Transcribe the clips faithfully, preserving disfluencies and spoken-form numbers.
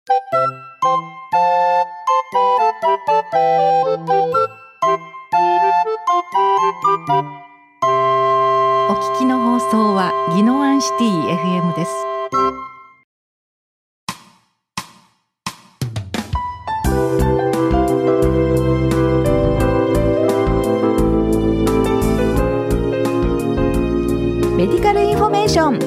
お聞きの放送は宜野湾シティ エフエム です。メディカルインフォメーション。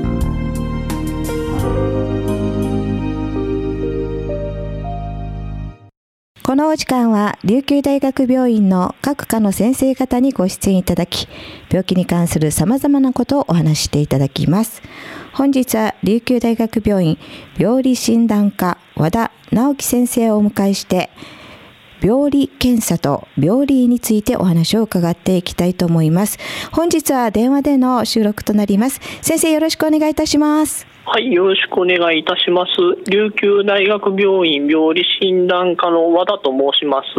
このお時間は琉球大学病院の各科の先生方にご出演いただき、病気に関するさまざまなことをお話ししていただきます。本日は琉球大学病院病理診断科和田直樹先生をお迎えして、病理検査と病理についてお話を伺っていきたいと思います。本日は電話での収録となります。先生、よろしくお願いいたします。 はい、よろしくお願いいたします。琉球大学病院病理診断科の和田と申します。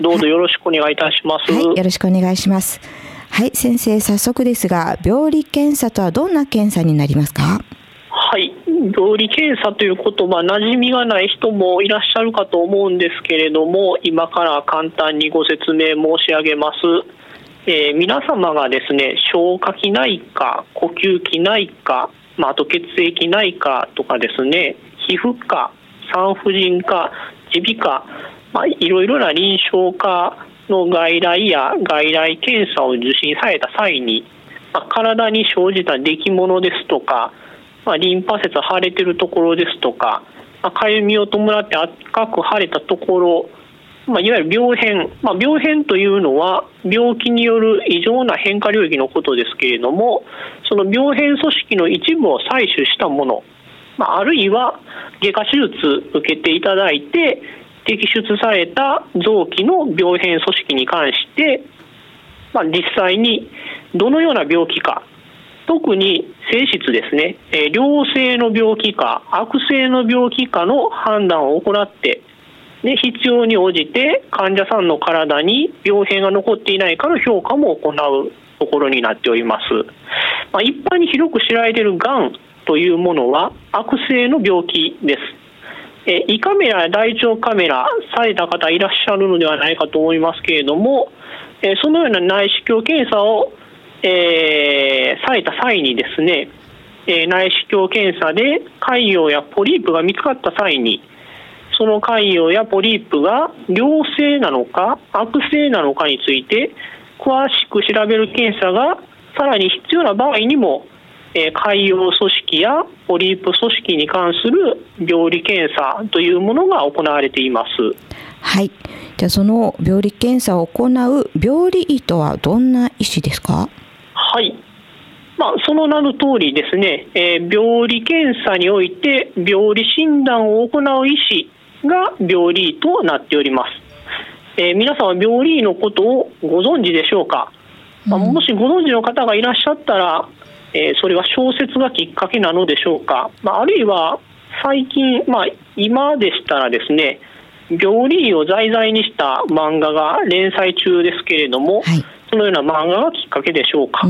どうぞよろしくお願いいたします。 はい、はい、よろしくお願いします。はい、先生、早速ですが、病理検査とはどんな検査になりますか？ はい、病理検査という言葉、馴染みがない人もいらっしゃるかと思うんですけれども、今から簡単にご説明申し上げます。えー、皆様がですね、消化器内科、呼吸器内科、まあ、あと血液内科とかですね、皮膚科、産婦人科、耳鼻科、まあ、いろいろな臨床科の外来や外来検査を受診された際に、まあ、体に生じた出来物ですとか、まあ、リンパ節腫れているところですとか、まあ、かゆみを伴って赤く腫れたところ、まあ、いわゆる病変、まあ、病変というのは病気による異常な変化領域のことですけれども、その病変組織の一部を採取したもの、まあ、あるいは外科手術受けていただいて摘出された臓器の病変組織に関して、まあ、実際にどのような病気か、特に性質ですね、えー、良性の病気か悪性の病気かの判断を行って、で必要に応じて患者さんの体に病変が残っていないかの評価も行うところになっております。まあ、一般に広く知られているがんというものは悪性の病気です。えー、胃カメラや大腸カメラされた方いらっしゃるのではないかと思いますけれども、えー、そのような内視鏡検査をえー、された際にですね、えー、内視鏡検査で潰瘍やポリープが見つかった際に、その潰瘍やポリープが良性なのか悪性なのかについて詳しく調べる検査がさらに必要な場合にも、えー、潰瘍組織やポリープ組織に関する病理検査というものが行われています。 はい、じゃあその病理検査を行う病理医とはどんな医師ですか？ はい、まあ、その名の通りですね、えー、病理検査において病理診断を行う医師が病理医となっております。えー、皆さんは病理医のことをご存知でしょうか？まあ、もしご存知の方がいらっしゃったら、えー、それは小説がきっかけなのでしょうか？まあ、あるいは最近、まあ、今でしたらですね、病理医を題材にした漫画が連載中ですけれども、はい、そのような漫画がきっかけでしょうか。うん、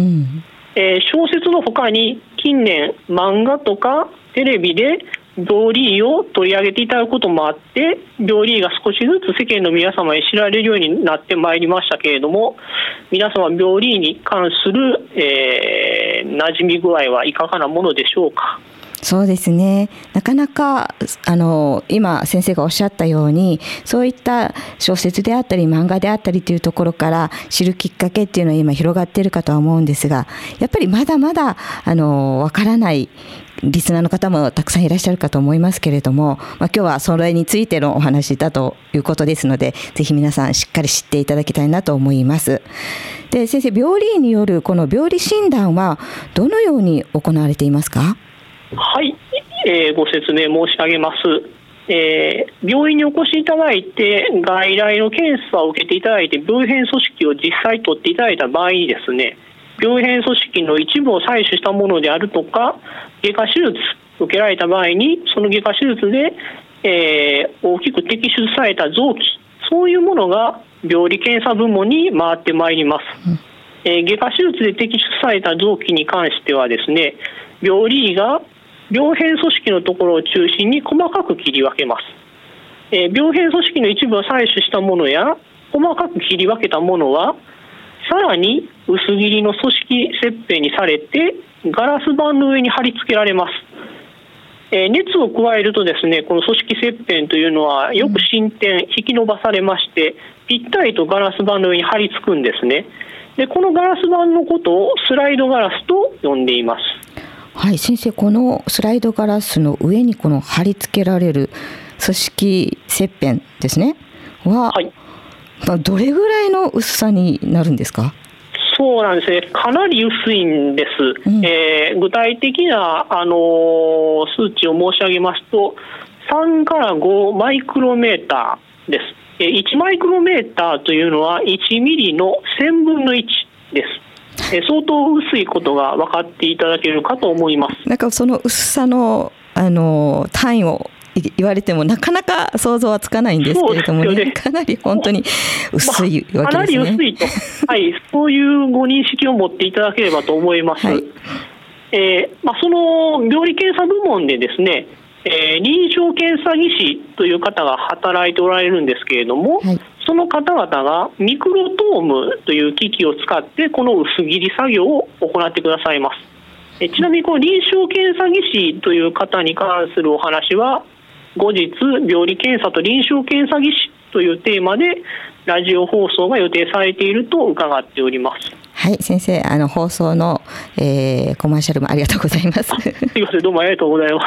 えー、小説の他に近年漫画とかテレビで病理医を取り上げていただくこともあって、病理医が少しずつ世間の皆様に知られるようになってまいりましたけれども、皆様病理医に関する、えー、馴染み具合はいかがなものでしょうか？ そうですね、なかなかあの今先生がおっしゃったように、そういった小説であったり漫画であったりというところから知るきっかけっていうのは今広がっているかとは思うんですが、やっぱりまだまだあのわからないリスナーの方もたくさんいらっしゃるかと思いますけれども、まあ、今日はそれについてのお話だということですので、ぜひ皆さんしっかり知っていただきたいなと思います。で、先生、病理医によるこの病理診断はどのように行われていますか？ はい、えー、ご説明申し上げます。えー、病院にお越しいただいて外来の検査を受けていただいて病変組織を実際取っていただいた場合にですね、病変組織の一部を採取したものであるとか、外科手術を受けられた場合にその外科手術で、えー、大きく摘出された臓器、そういうものが病理検査部門に回ってまいります。うん、えー、外科手術で摘出された臓器に関してはですね、病理医が病変組織のところを中心に細かく切り分けます。えー、病変組織の一部を採取したものや細かく切り分けたものはさらに薄切りの組織切片にされてガラス板の上に貼り付けられます。えー、熱を加えるとですね、この組織切片というのはよく伸展、引き伸ばされましてぴったりとガラス板の上に貼り付くんですね。でこのガラス板のことをスライドガラスと呼んでいます。 はい、先生、このスライドガラスの上にこの貼り付けられる組織切片ですねは、はい、まあ、どれぐらいの薄さになるんですか？ そうなんですね、かなり薄いんです、うん、えー、具体的な、あのー、数値を申し上げますとさんからごマイクロメーターです。えー、いちマイクロメーターというのはいちミリのせんぶんのいちです。えー、相当薄いことが分かっていただけるかと思います。 なんかその薄さの、あのー、単位を言われてもなかなか想像はつかないんですけれども ね, ねかなり本当に薄いわけですね。 まあ、かなり薄いと、はい、そういうご認識を持っていただければと思います。はい、えーまあ、その病理検査部門でですね、えー、臨床検査技師という方が働いておられるんですけれども、はい、その方々がミクロトームという機器を使ってこの薄切り作業を行ってくださいます。えちなみにこの臨床検査技師という方に関するお話は後日病理検査と臨床検査技師というテーマでラジオ放送が予定されていると伺っております。 はい、先生、あの放送の、えー、コマーシャルもありがとうございます。 すいません、どうもありがとうございます。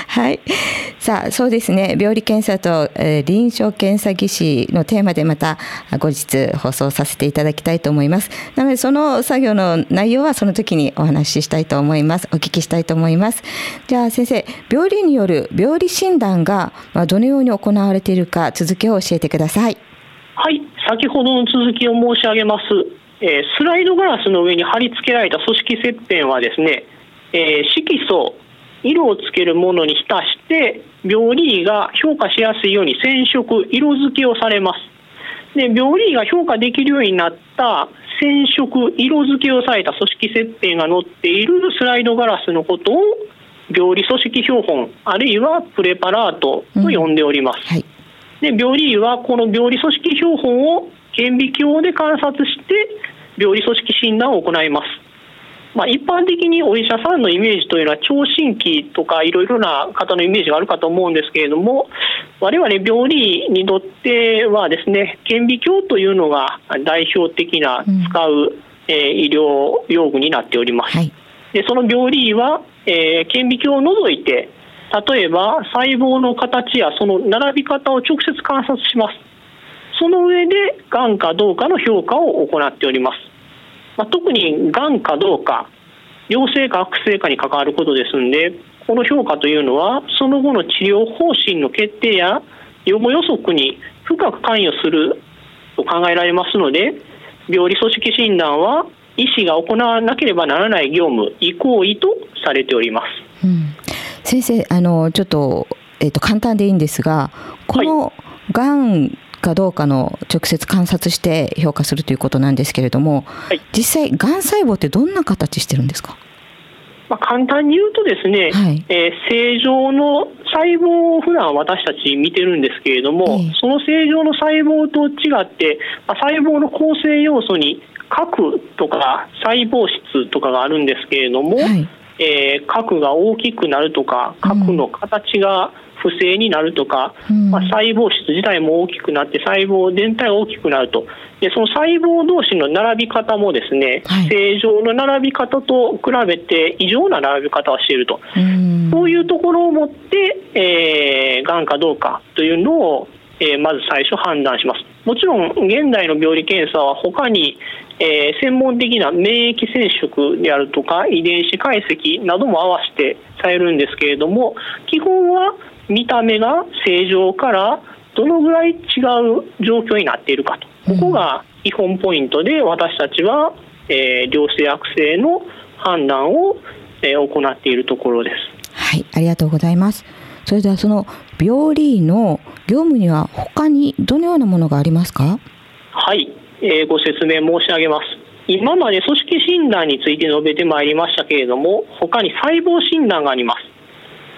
はい、さあそうですね、病理検査と、えー、臨床検査技師のテーマでまた後日放送させていただきたいと思います。なのでその作業の内容はその時にお話ししたいと思います。お聞きしたいと思います。じゃあ先生、病理による病理診断がどのように行われているか続きを教えてください。 はい、先ほどの続きを申し上げます。えー、スライドガラスの上に貼り付けられた組織切片はですね、えー、色素、色をつけるものに浸して病理医が評価しやすいように染色、色付けをされます。で病理医が評価できるようになった染色、色付けをされた組織切片が載っているスライドガラスのことを病理組織標本あるいはプレパラートと呼んでおります。うん、はい、で病理医はこの病理組織標本を顕微鏡で観察して病理組織診断を行います。まあ、一般的にお医者さんのイメージというのは聴診器とかいろいろな方のイメージがあるかと思うんですけれども、我々病理医にとってはですね、顕微鏡というのが代表的な使う、うん、えー、医療用具になっております。はい、でその病理医は、えー、顕微鏡を除いて例えば細胞の形やその並び方を直接観察します。その上でがんかどうかの評価を行っております。まあ、特にがんかどうか、良性か悪性かに関わることですので、この評価というのはその後の治療方針の決定や予後予測に深く関与すると考えられますので、病理組織診断は医師が行わなければならない業務、医行為とされております。 うん、先生、あのちょっと、えーと、簡単でいいんですが、このがんかどうかの直接観察して評価するということなんですけれども、はい、実際がん細胞ってどんな形してるんですか？ まあ、簡単に言うとですね、はい、えー、正常の細胞を普段私たち見てるんですけれども、えー、その正常の細胞と違って、まあ、細胞の構成要素に核とか細胞質とかがあるんですけれども、はい、えー、核が大きくなるとか核の形が不正になるとか、うん、まあ、細胞質自体も大きくなって細胞全体が大きくなると。でその細胞同士の並び方もですね、はい、正常の並び方と比べて異常な並び方をしていると、うん、そういうところをもって、えー、がんかどうかというのを、えー、まず最初判断します。もちろん現代の病理検査は他に、えー、専門的な免疫染色であるとか遺伝子解析なども合わせてされるんですけれども、基本は見た目が正常からどのぐらい違う状況になっているかと、ここが基本ポイントで私たちは、えー、良性悪性の判断を、えー、行っているところです。 はい、ありがとうございます。それではその病理医の業務には他にどのようなものがありますか？ はい、えー、ご説明申し上げます。今まで組織診断について述べてまいりましたけれども、他に細胞診断があります。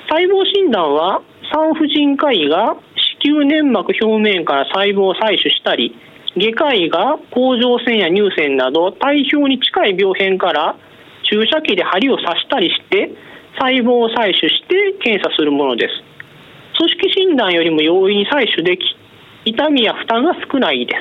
細胞診断は産婦人科医が子宮粘膜表面から細胞を採取したり、外科医が甲状腺や乳腺など体表に近い病変から注射器で針を刺したりして細胞を採取して検査するものです。組織診断よりも容易に採取でき、痛みや負担が少ないです。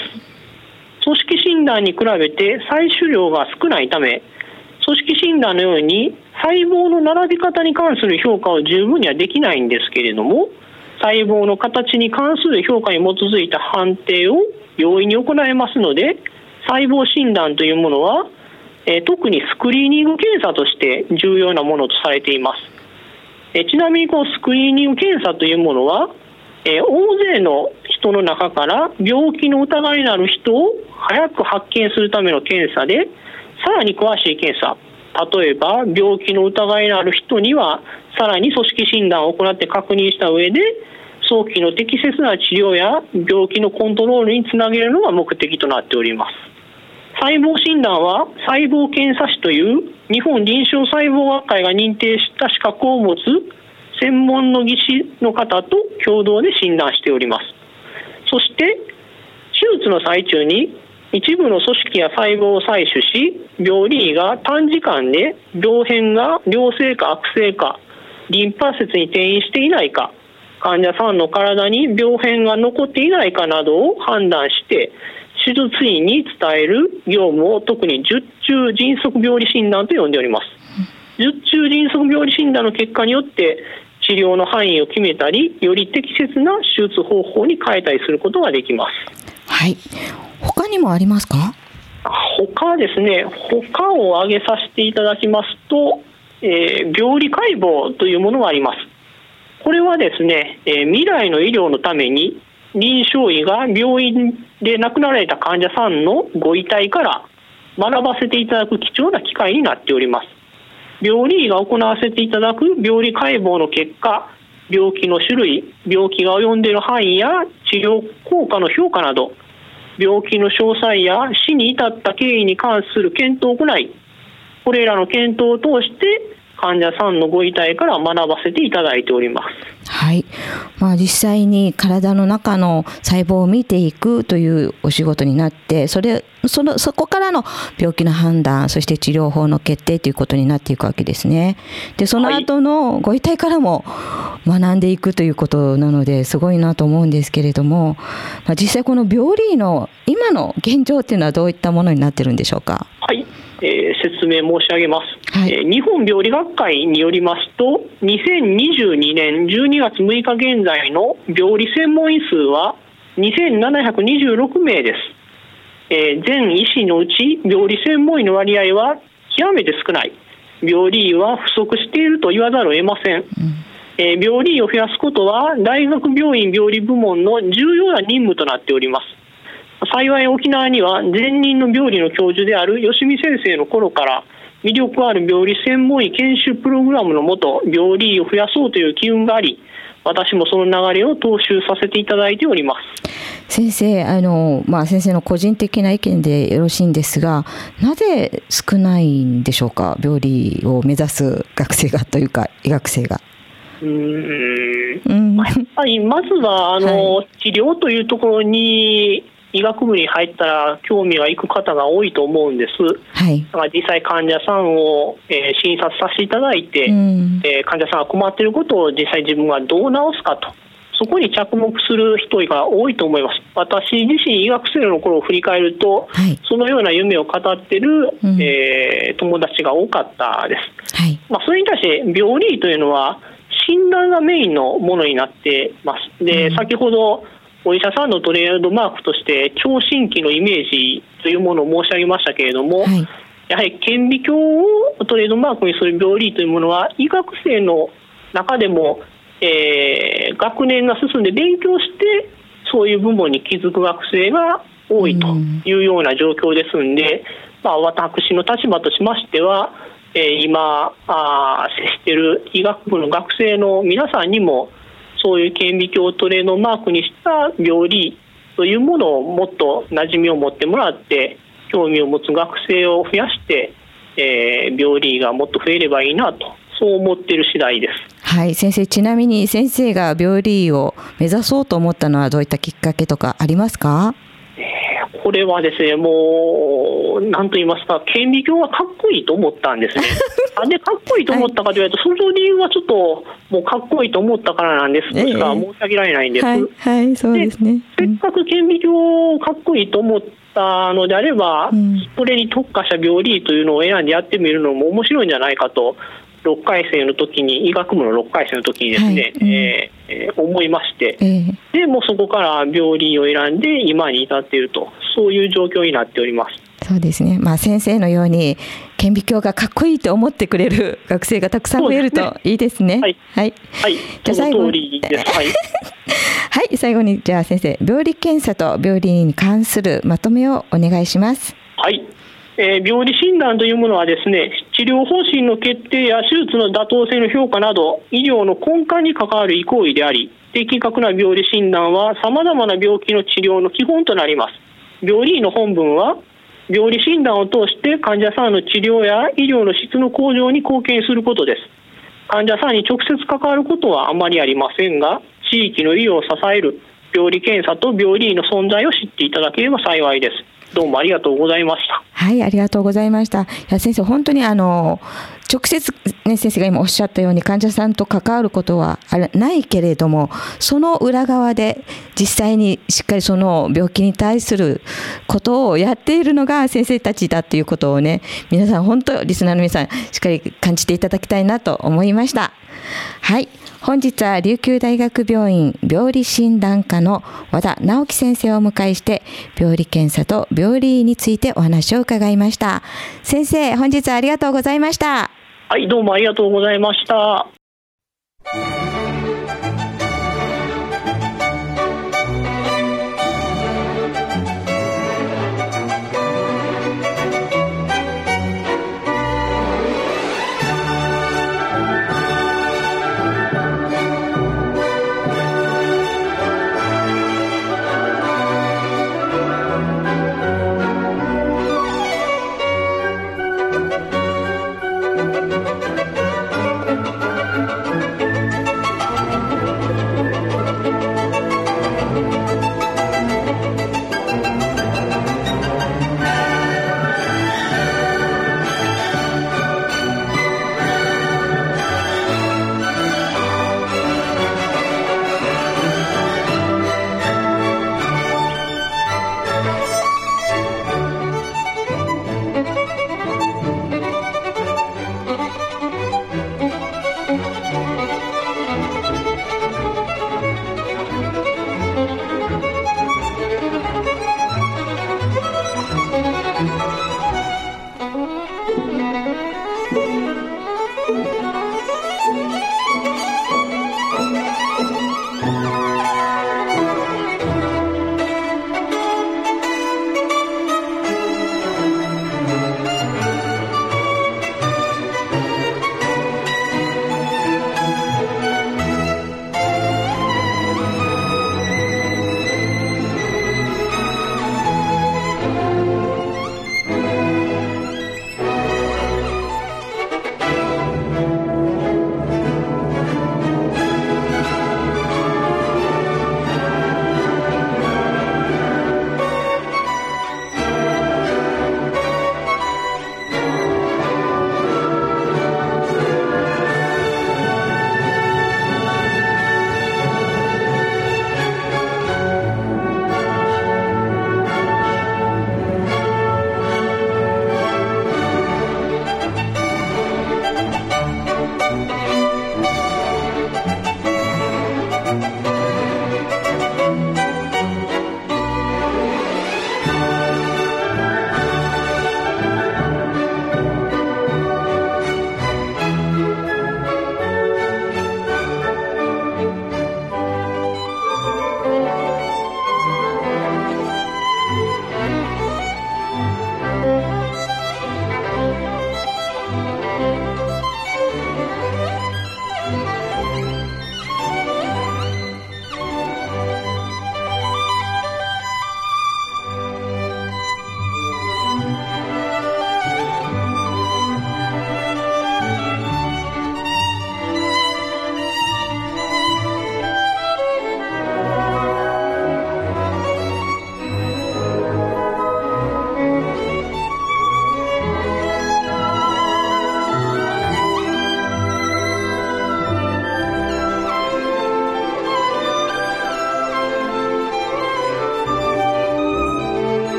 組織診断に比べて採取量が少ないため、組織診断のように細胞の並び方に関する評価を十分にはできないんですけれども、細胞の形に関する評価に基づいた判定を容易に行えますので、細胞診断というものは、えー、特にスクリーニング検査として重要なものとされています。えー、ちなみにこのスクリーニング検査というものは、えー、大勢の人の中から病気の疑いのある人を早く発見するための検査で、さらに詳しい検査、例えば病気の疑いのある人にはさらに組織診断を行って確認した上で、早期の適切な治療や病気のコントロールにつなげるのが目的となっております。細胞診断は細胞検査士という日本臨床細胞学会が認定した資格を持つ専門の技師の方と共同で診断しております。そして手術の最中に一部の組織や細胞を採取し、病理医が短時間で病変が良性か悪性か、リンパ節に転移していないか、患者さんの体に病変が残っていないかなどを判断して、手術医に伝える業務を特に術中迅速病理診断と呼んでおります。術中迅速病理診断の結果によって治療の範囲を決めたり、より適切な手術方法に変えたりすることができます。 はい。他にもありますか？ 他はですね、他を挙げさせていただきますと、えー、病理解剖というものがあります。これはですね、えー、未来の医療のために臨床医が病院で亡くなられた患者さんのご遺体から学ばせていただく貴重な機会になっております。病理医が行わせていただく病理解剖の結果、病気の種類、病気が及んでいる範囲や治療効果の評価など、病気の詳細や死に至った経緯に関する検討を行い、これらの検討を通して患者さんのご遺体から学ばせていただいております。 はい。まあ、実際に体の中の細胞を見ていくというお仕事になって、それそのそこからの病気の判断、そして治療法の決定ということになっていくわけですね。で、その後のご遺体からも学んでいくということなので、すごいなと思うんですけれども、まあ、実際この病理医の今の現状っていうのはどういったものになっているんでしょうか？ はい。えー、説明申し上げます、 はい。 えー、日本病理学会によりますと、にせんにじゅうにねんじゅうにがつむいか現在の病理専門医数はにせんななひゃくにじゅうろくめいです。えー、全医師のうち病理専門医の割合は極めて少ない。病理医は不足していると言わざるを得ません。うん、えー、病理医を増やすことは大学病院病理部門の重要な任務となっております。幸い沖縄には前任の病理の教授である吉見先生の頃から魅力ある病理専門医研修プログラムのもと病理医を増やそうという機運があり、私もその流れを踏襲させていただいております。 先生、あの、まあ、先生の個人的な意見でよろしいんですが、なぜ少ないんでしょうか、病理を目指す学生がというか医学生が。 うーん、うん、やっぱりまずはあの、はい、治療というところに医学部に入ったら興味がいく方が多いと思うんです。はい、だから実際患者さんを、えー、診察させていただいて、うん、えー、患者さんが困っていることを実際自分がどう治すかと、そこに着目する人が多いと思います。私自身医学生の頃を振り返ると、はい、そのような夢を語っている、うん、えー、友達が多かったです。はい、まあ、それに対して病理医というのは診断がメインのものになっています。で、うん、先ほどお医者さんのトレードマークとして聴診器のイメージというものを申し上げましたけれども、はい、やはり顕微鏡をトレードマークにする病理医というものは医学生の中でも、えー、学年が進んで勉強してそういう部門に気づく学生が多いというような状況ですので、まあ、私の立場としましては、えー、今あ接している医学部の学生の皆さんにもそういう顕微鏡をトレードマークにした病理医というものをもっと馴染みを持ってもらって興味を持つ学生を増やして、えー、病理医がもっと増えればいいなと、そう思っている次第です。 はい、先生、ちなみに先生が病理医を目指そうと思ったのはどういったきっかけとかありますか？ これはですね、もう何と言いますか、顕微鏡がかっこいいと思ったんですね。なんでかっこいいと思ったかというと、はい、その理由はちょっともうかっこいいと思ったからなんですとしか申し上げられないんです。 はい、はい、そうですね。 せっかく顕微鏡かっこいいと思ったのであれば、うん、それに特化した病理医というのを選んでやってみるのも面白いんじゃないかと、ろっかい生の時に、医学部のろっかい生の時にですね、はい、うん、えー、思いまして、えー、でもうそこから病理医を選んで今に至っていると、そういう状況になっております。 そうですね、まあ、先生のように顕微鏡がかっこいいと思ってくれる学生がたくさん増えるといいですね。 はい、はい、はい、じゃあ最後にです。はい、 はい、最後にじゃあ先生、病理検査と病理に関するまとめをお願いします。 はい、えー、病理診断というものはですね、治療方針の決定や手術の妥当性の評価など医療の根幹に関わる医行為であり、的確な病理診断はさまざまな病気の治療の基本となります。病理医の本分は病理診断を通して患者さんの治療や医療の質の向上に貢献することです。患者さんに直接関わることはあまりありませんが、地域の医療を支える病理検査と病理医の存在を知っていただければ幸いです。どうもありがとうございました。 はい、ありがとうございました。いや先生、本当にあの直接、ね、先生が今おっしゃったように患者さんと関わることはないけれども、その裏側で実際にしっかりその病気に対することをやっているのが先生たちだということをね、皆さん本当リスナーの皆さんしっかり感じていただきたいなと思いました。はい、本日は琉球大学病院病理診断科の和田直樹先生をお迎えして病理検査と病理医についてお話を伺いました。先生、本日はありがとうございました。 はい、どうもありがとうございました。